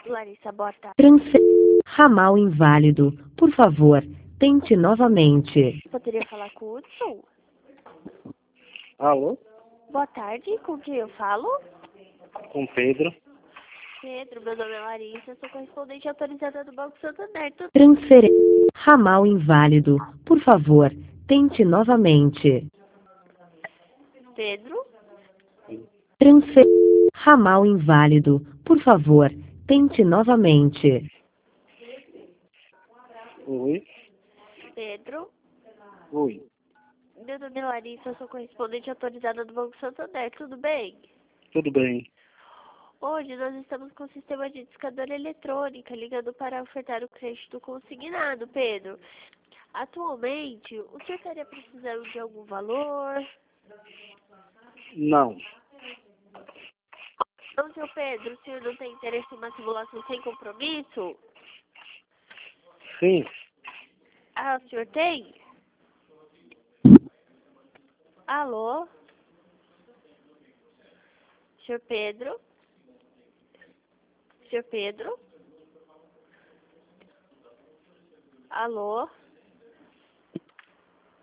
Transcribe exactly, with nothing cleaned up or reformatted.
Larissa, boa tarde. Transfer... Ramal inválido. Por favor, tente novamente. Poderia falar com o Hudson? Alô? Boa tarde, com quem eu falo? Com Pedro. Pedro, meu nome é Larissa, sou correspondente autorizada do Banco Santander. Tudo... Transferência. Ramal inválido. Por favor, tente novamente. Pedro? Transfer... Ramal inválido. Por favor, tente novamente. Oi. Pedro? Oi. Meu nome é Larissa, sou correspondente autorizada do Banco Santander. Tudo bem? Tudo bem. Hoje nós estamos com o sistema de discadora eletrônica, ligando para ofertar o crédito consignado, Pedro. Atualmente, o senhor estaria precisando de algum valor? Não. Então, seu Pedro, o senhor não tem interesse em uma simulação sem compromisso? Sim. Ah, o senhor tem? Alô? Senhor Pedro? Senhor Pedro? Alô?